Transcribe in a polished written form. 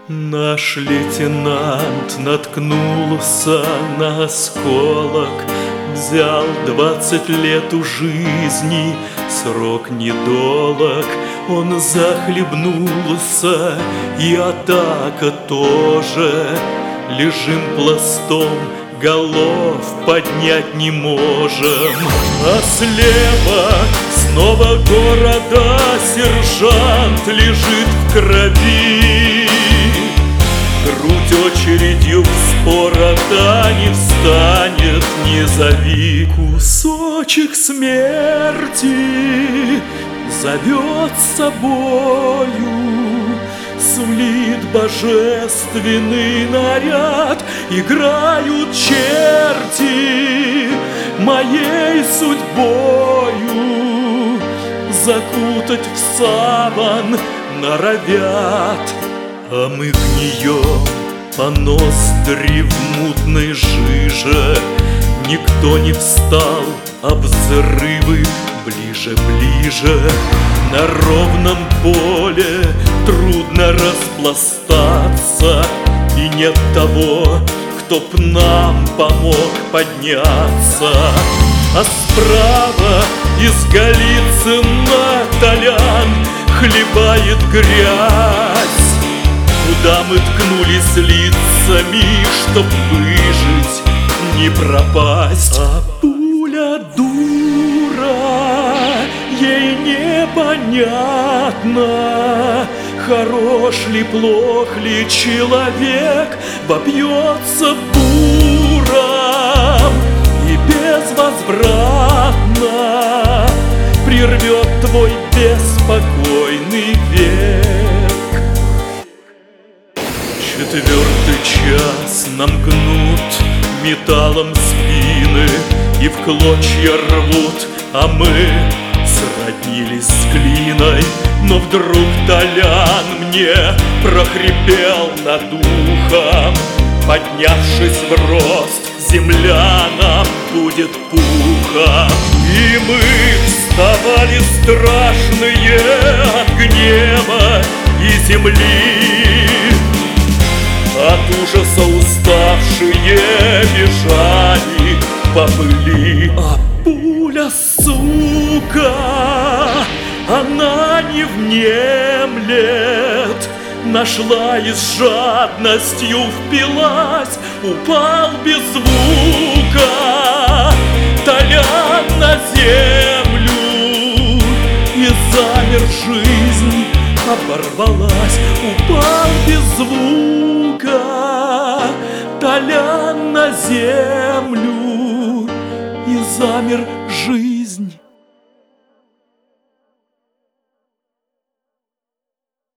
Наш лейтенант наткнулся на осколок, взял 20 лет у жизни, срок недолог. Он захлебнулся, и атака тоже. Лежим пластом, голов поднять не можем. А слева снова города, сержант лежит в крови. Грудь очередью вспорота, не встанет, не зови. Кусочек смерти зовет собою, сулит божественный наряд. Играют черти моей судьбою, закутать в саван норовят. А мы гнием по ноздри в мутной жиже. Никто не встал, а взрывы ближе, ближе. На ровном поле трудно распластаться, и нет того, кто б нам помог подняться. А справа из Голицына Толян хлебает грязь. Куда мы ткнулись лицами, чтоб выжить, не пропасть. А пуля дура, ей непонятно, хорош ли, плох ли человек, вопьется буром и безвозвратно прервет твой беспокойный век. Четвертый час нам гнут металлом спины и в клочья рвут, а мы сроднились с глиной. Но вдруг Толян мне прохрипел над ухом: поднявшись в рост, земля нам будет пухом. И мы вставали страшные от гнева и земли, от ужаса уставшие бежали по пыли. А пуля, сука, она не внемлет, нашла и с жадностью впилась, упал без звука Толян на землю, и замер, жизнь оборвалась. Упал без звука Толян на землю, и замер, жизнь